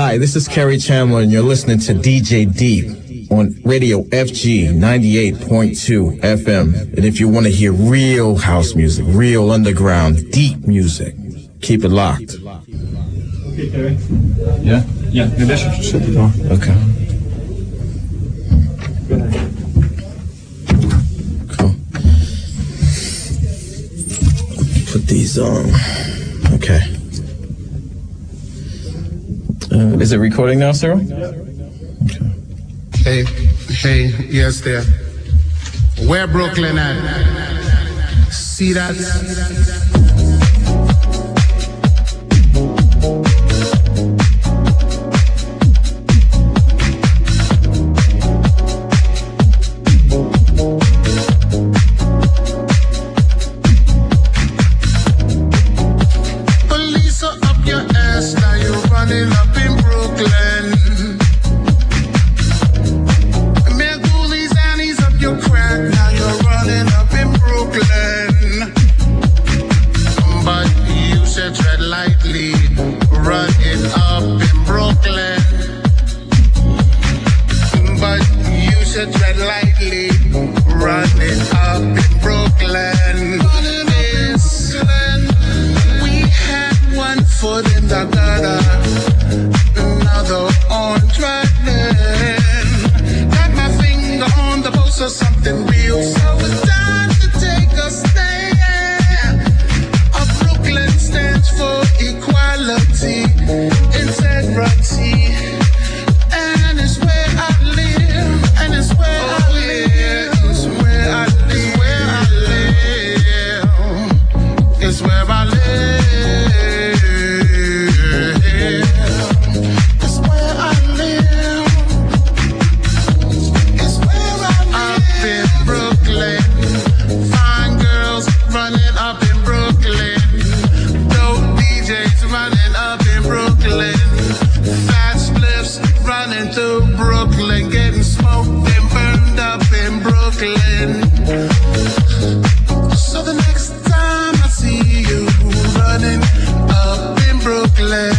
Hi, this is Kerry Chandler, and you're listening to DJ Deep on Radio FG 98.2 FM. And if you want to hear real house music, real underground, deep music, keep it locked. Okay, Kerry. Yeah? Yeah, maybe I should shut the door. Okay. Go ahead. Cool. Put these on. Okay. Is it recording now, Cyril? Okay. Hey, yes there. Where Brooklyn at? See that? Police are up your ass, now you're running up in Brooklyn. Man, ghoulies, annies up your crack, now you're running up in Brooklyn. But you should tread lightly, running up in Brooklyn. But you should tread lightly, running up in Brooklyn. We had one foot in the gutter, another on driving. Got my finger on the pulse of something real, so it's time to take a stand. Brooklyn stands for equality, integrity, and it's where I live, and it's where I live, it's where I live, where I live, it's where I live. It's where I live. It's where I live. Up in Brooklyn, fine girls running up in Brooklyn, dope DJs running up in Brooklyn, fat spliffs running through Brooklyn, getting smoked and burned up in Brooklyn. So the next time I see you running up in Brooklyn,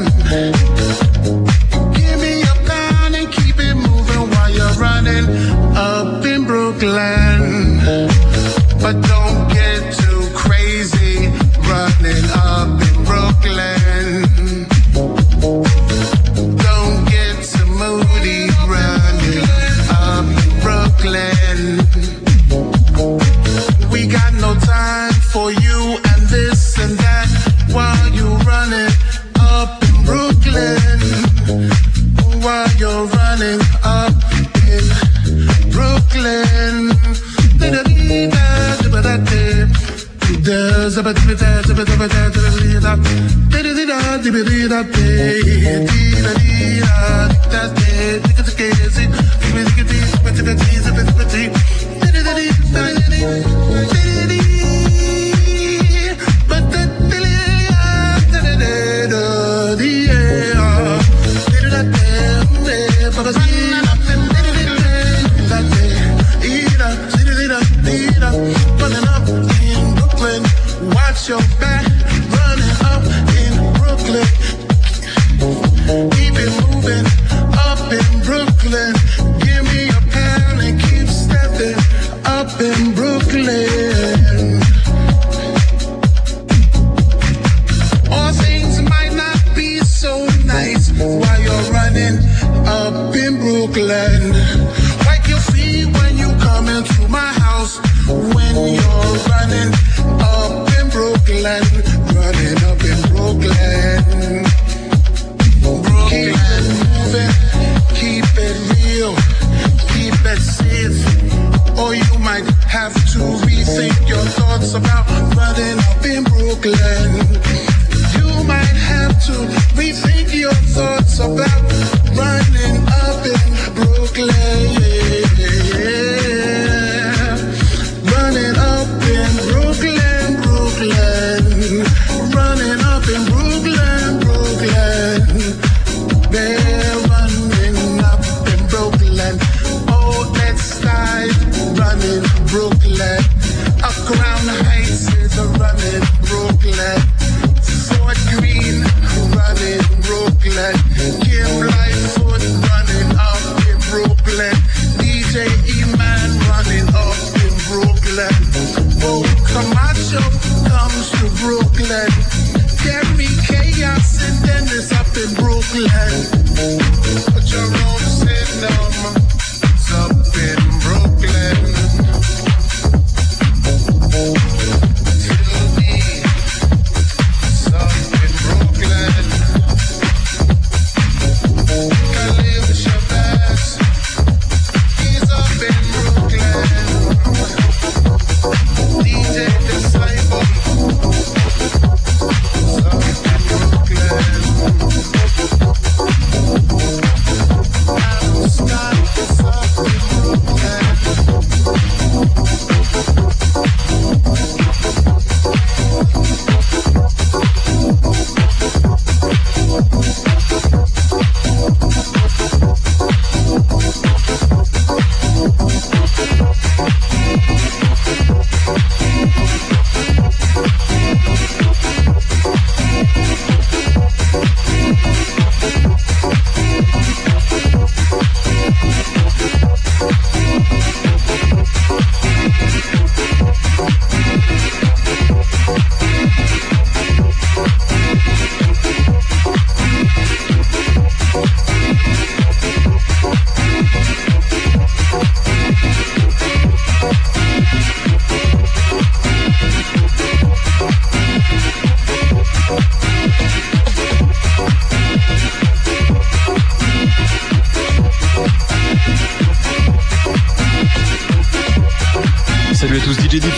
give me a pound and keep it moving while you're running up in Brooklyn. But don't get too crazy running up in Brooklyn. Don't get too moody running up in Brooklyn. We got no time for you and this and that while you're running up in Brooklyn. While you're running up in Brooklyn. Running up in Brooklyn, watch your back. Running up in Brooklyn, keep it moving up in Brooklyn. Give me a pound and keep stepping up in Brooklyn. All things might not be so nice while you're running up in Brooklyn. Wipe your feet when you come into my house. When you're running up in Brooklyn, running up in Brooklyn. Keep it moving, keep it real, keep it safe, or you might have to rethink your thoughts about running up in Brooklyn. You might have to rethink your thoughts about running up in Brooklyn. Running up in Brooklyn, Brooklyn. Running up in Brooklyn, Brooklyn.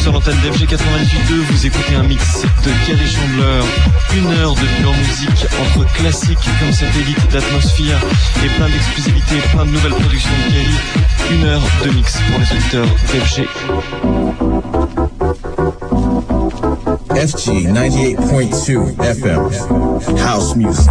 sur l'antenne d'FG 98.2, vous écoutez un mix de Kelly Chandler, 1 heure de pure musique entre classiques comme Satellite d'Atmosphere et plein d'exclusivités, plein de nouvelles productions de Kelly. 1 heure de mix pour les auditeurs d'FG. FG 98.2 FM, House Music.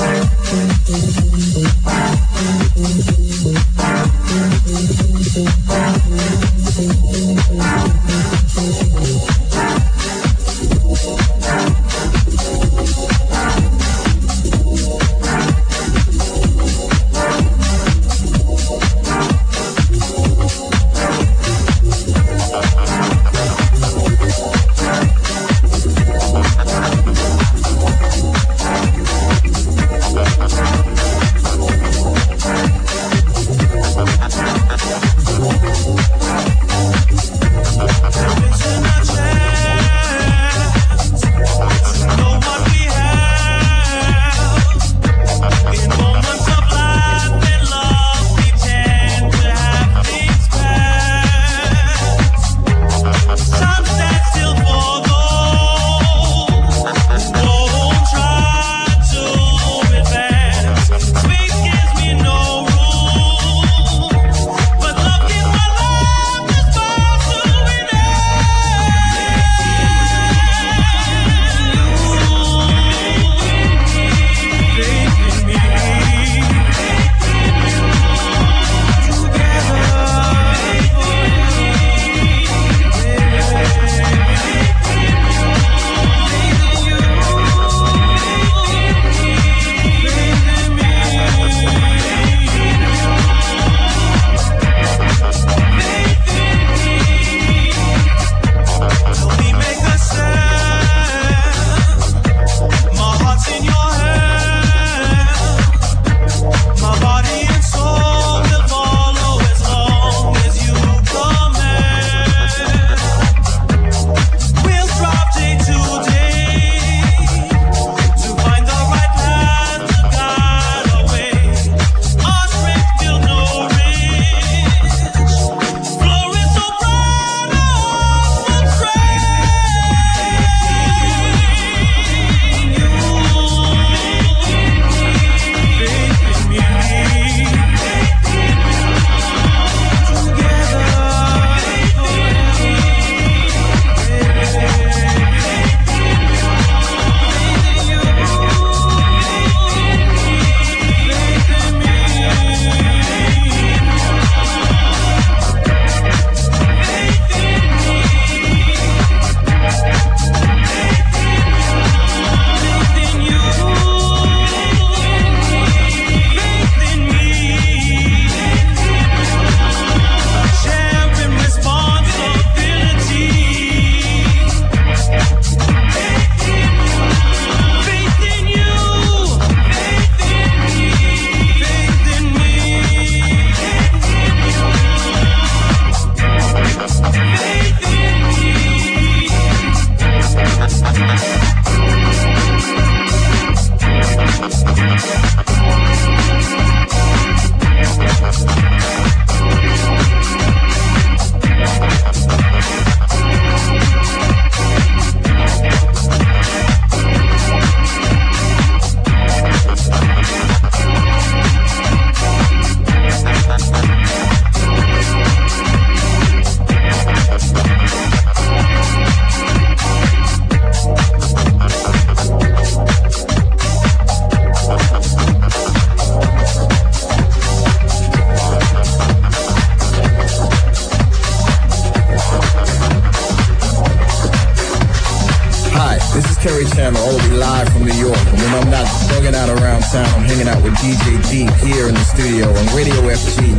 Kerry Chandler, all the way live from New York. And when I'm not bugging out around town, I'm hanging out with DJ Deep here in the studio on Radio FG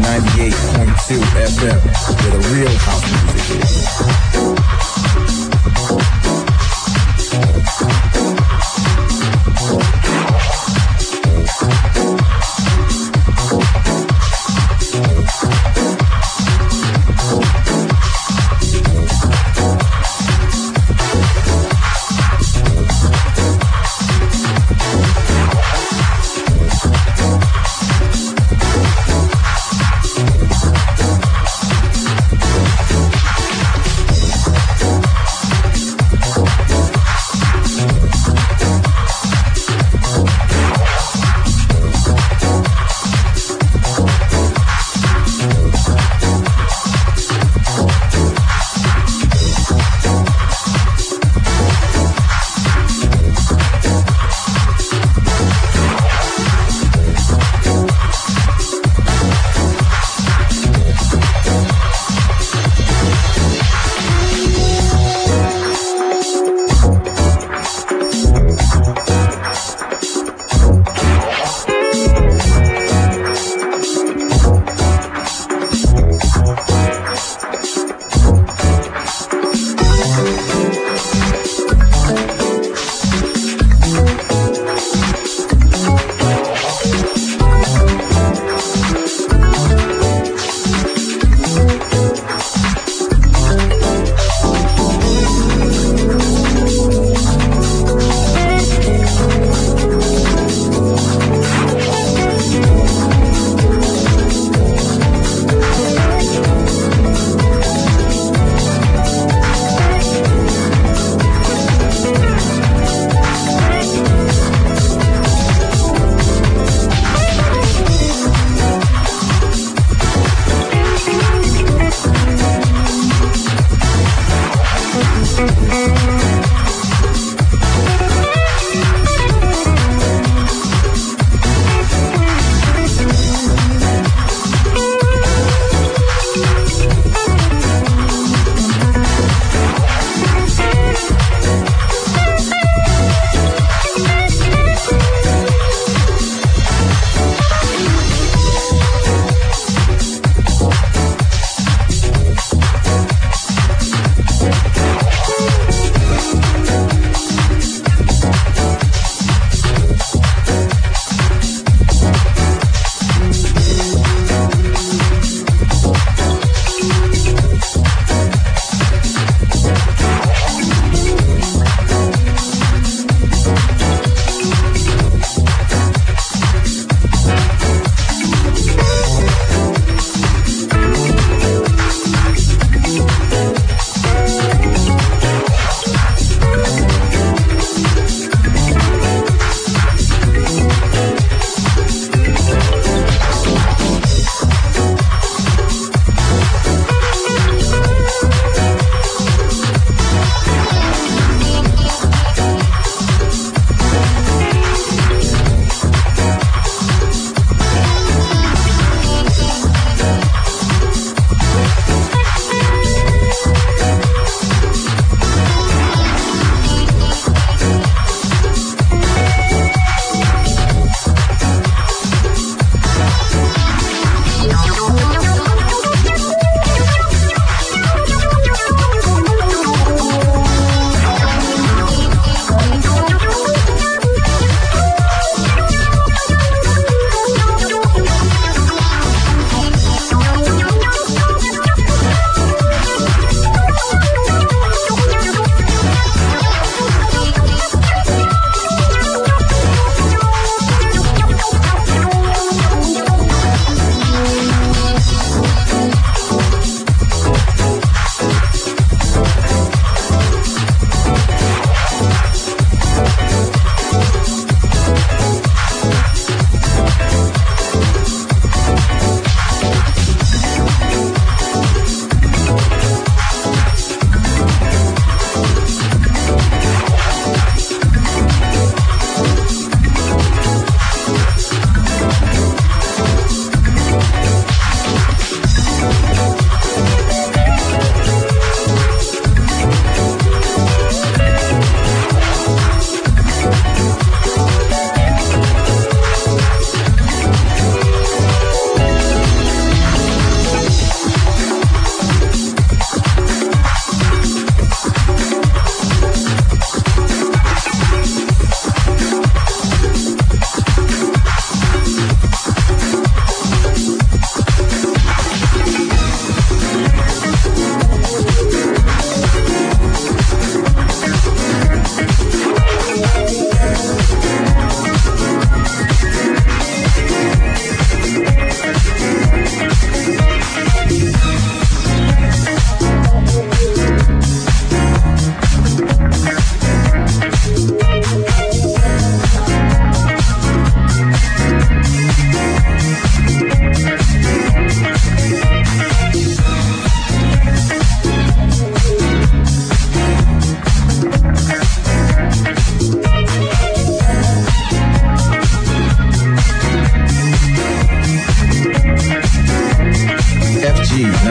98.2 FM, where the real house music is.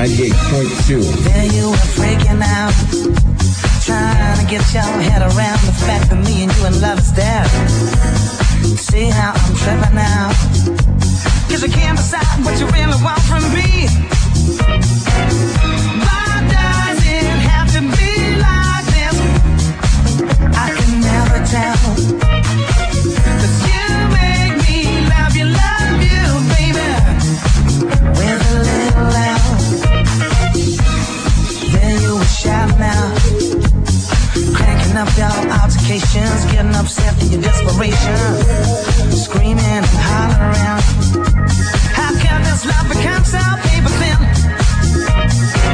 98.2. There you were freaking out, trying to get your head around the fact that me and you in love is there. See how I'm tripping now, 'cause you can't decide what you really want from me. Why does it have to be like this? I can never tell, 'cause you make me love you, baby, with a little L. Then you were shouting out, cranking up your altercations, getting upset in your desperation, screaming and hollering. How can this love become so paper thin?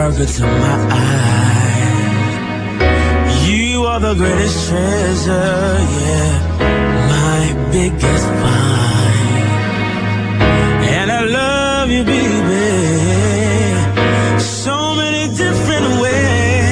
sparkle to my eyes. You are the greatest treasure, yeah, my biggest find. And I love you, baby, so many different ways.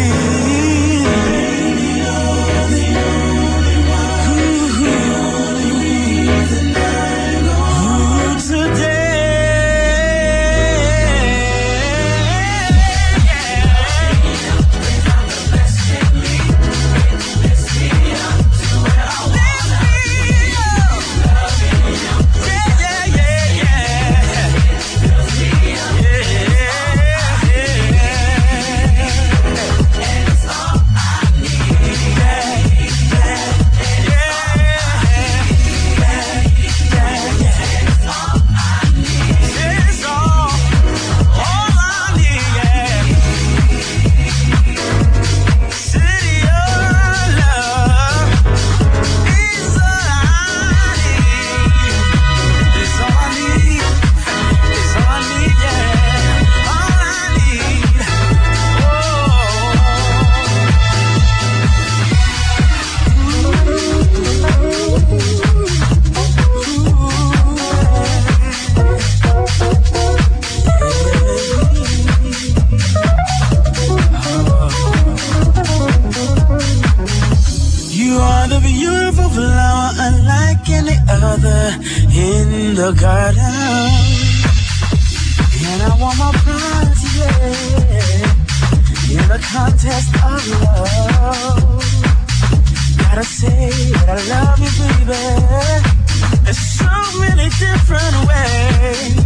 In the garden, and I want my prize, yeah, in the contest of love. Gotta say that I love you, baby, in so many different ways.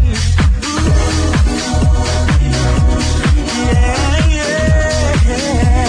Yeah, yeah, yeah.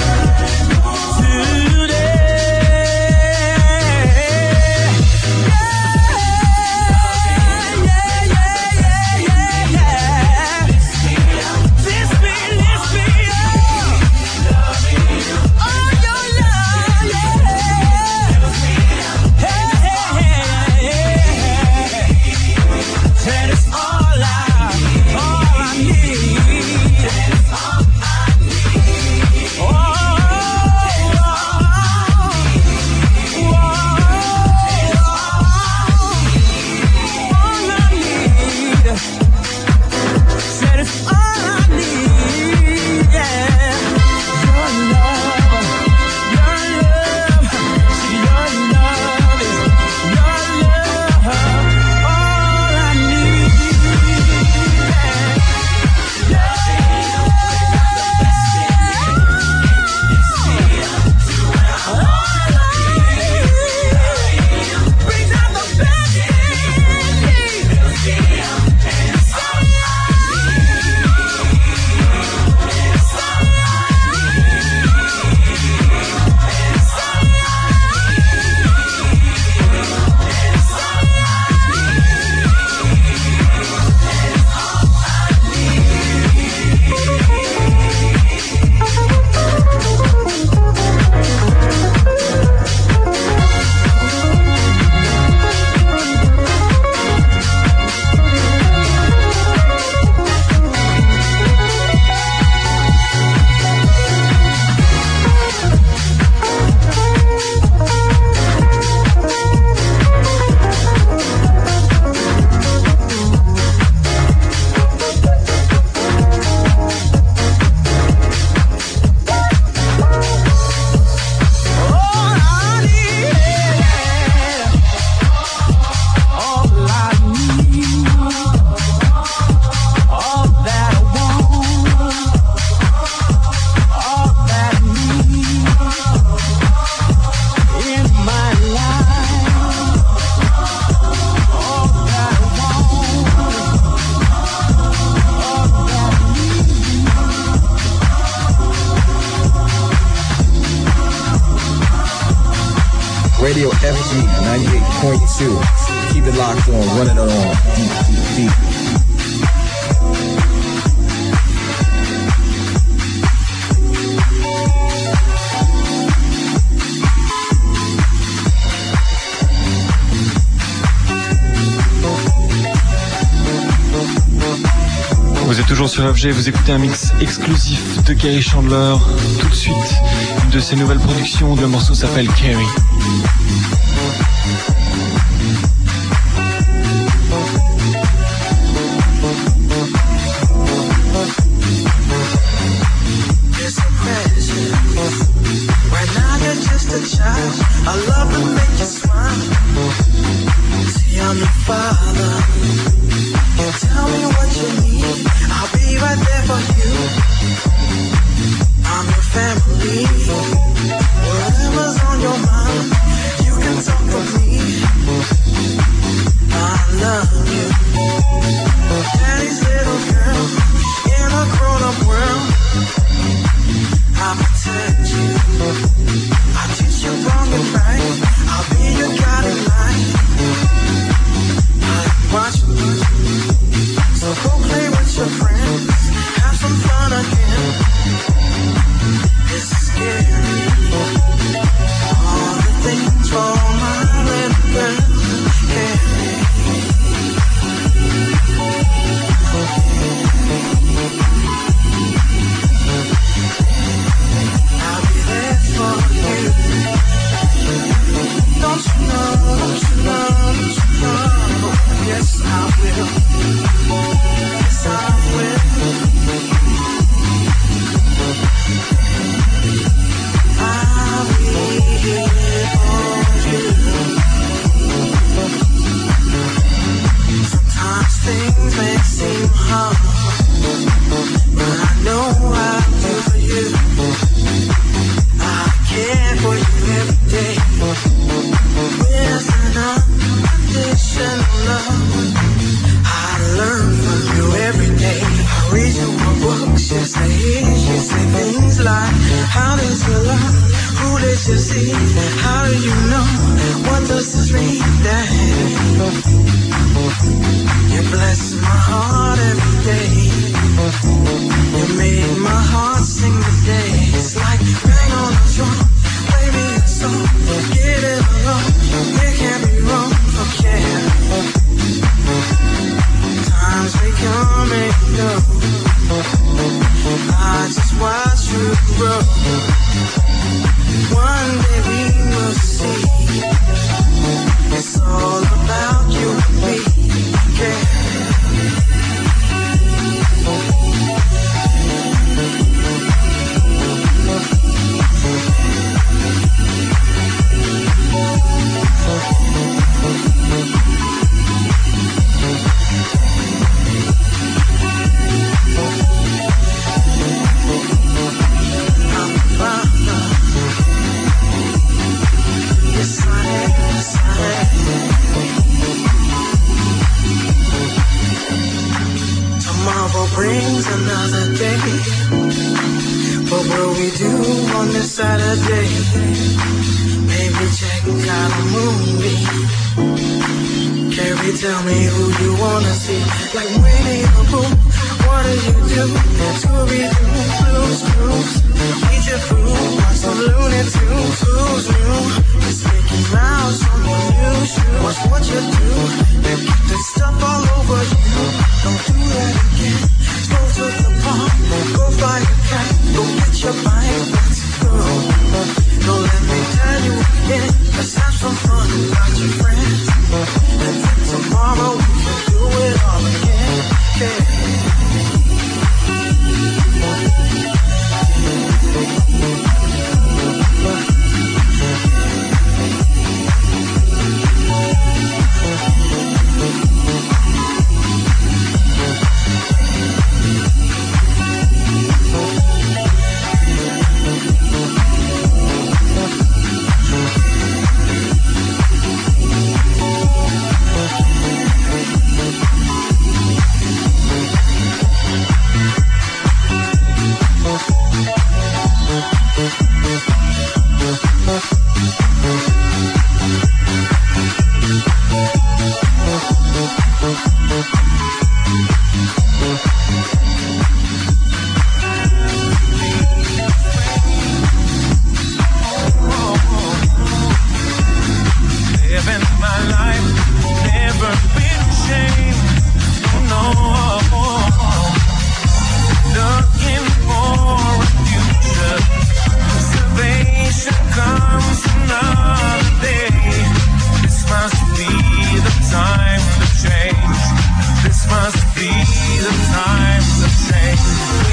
Radio FG 98.2. Keep it locked on, running it on. Deep, deep, deep. Vous êtes toujours sur FG, vous écoutez un mix exclusif de Kerry Chandler. Tout de suite, une de ses nouvelles productions, le morceau s'appelle Kerry. I love to make you smile. See, I'm your father. You tell me what you need, I'll be right there for you. I'm your family. Whatever's on your mind, you can talk to me. I love you. Daddy's little girl in a grown-up world. I'll protect you. I'll teach you wrong and right. I'll be your guiding light. I'm watching you. So go play with your friends. Have some fun again. It's scary. All the things for my little girl. I'll be there for you. Don't you know, don't you know, don't you know? Yes, I will. Yes, I will. I'll be here for you. Sometimes things may seem hard, but I know I'll do for you. I care for you every day. With an unconditional love, I learn from you every day. I read you my books, you say things like, how did you learn? Who did you see? How do you know? What does this mean? You bless my heart every day. You made my heart sing today. It's like bang on the drum, play me a song, get it along. It can't be wrong for care. Times may come and go. I just watch you grow. One day we will see. It's all about you and me. Brings another day. What will we do on this Saturday? Maybe check out a movie. Carrie, tell me who you wanna see. Like Winnie the Pooh, what do you do? Scooby-Doo, Blue's Clues. Eat your food, watch some Looney Tunes. Who's new? It's Mickey Mouse from your new shoes. Watch what you do. They put this stuff all over you. Don't do that again. Go to the park, go fly a kite, go get your bike, let's go. Don't let me tell you again, let's have some fun without your friends. And then tomorrow we can do it all again.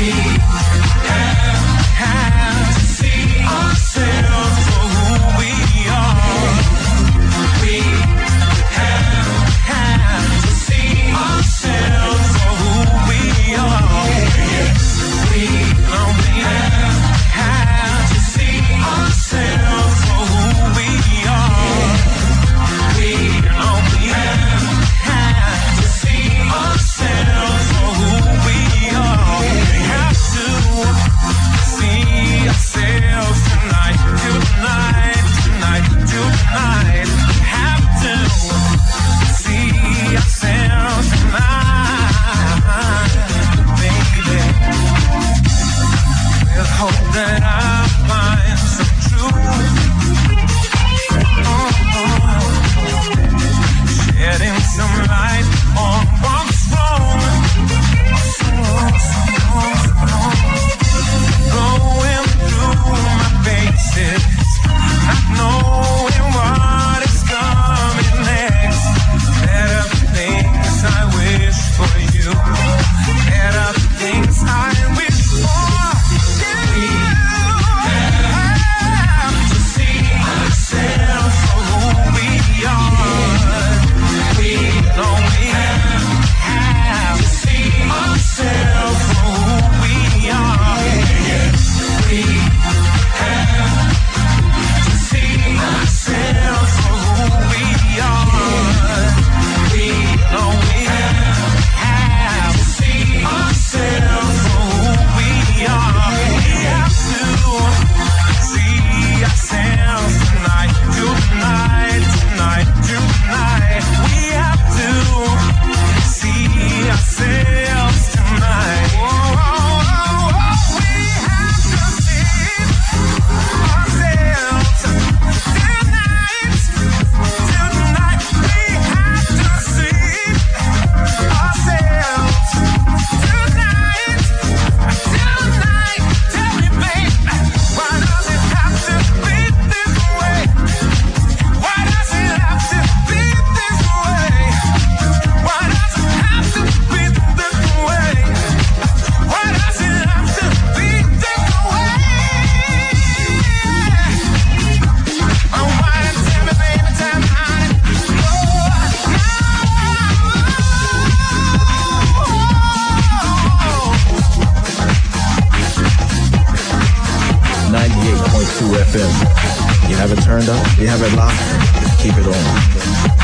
FM. You have it turned up, you have it locked, keep it on.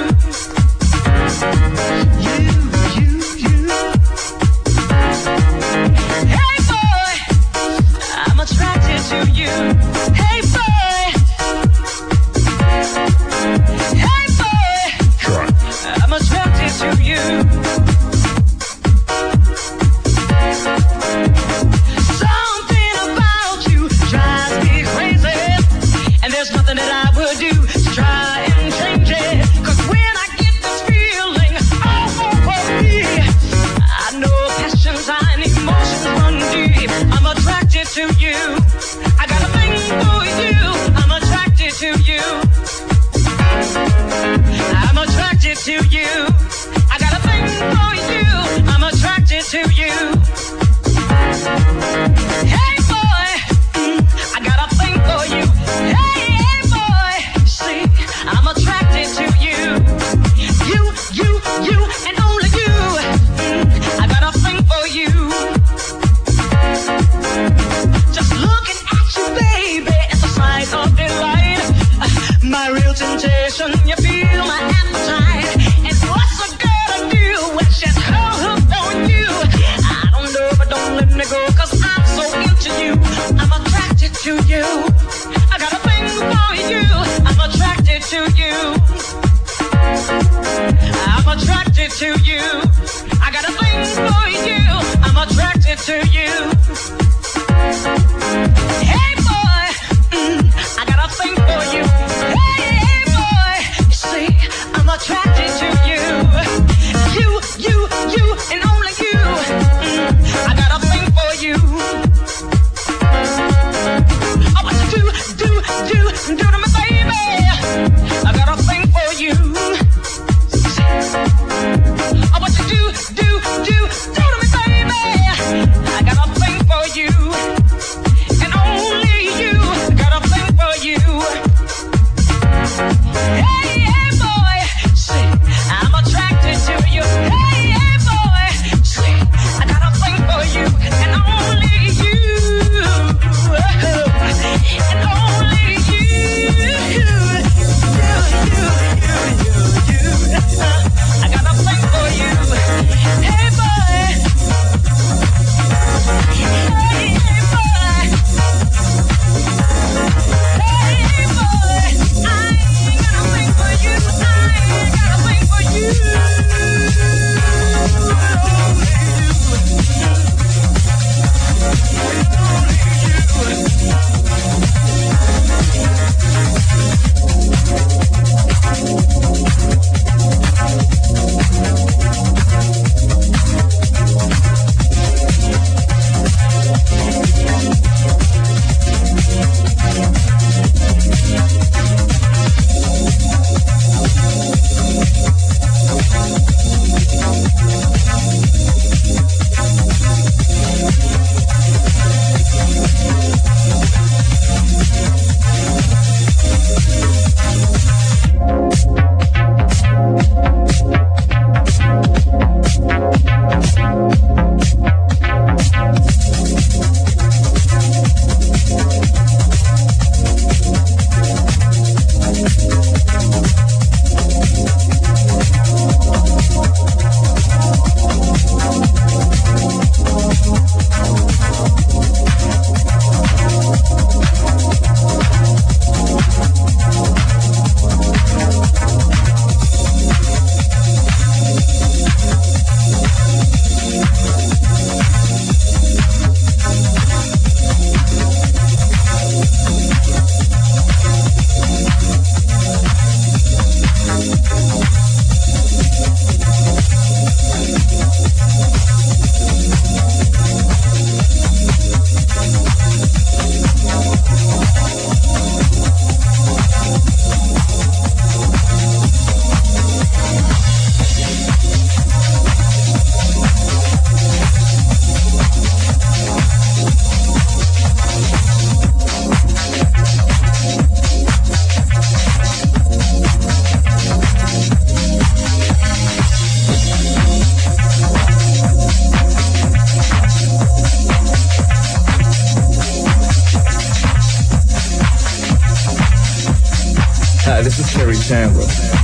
Chandler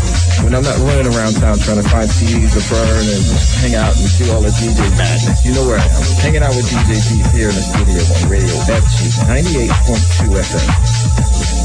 And I'm not running around town trying to find CDs to burn and hang out and do all the DJ madness. You know where I am. Hanging out with DJ Deep here in the studio on Radio FG 98.2 FM.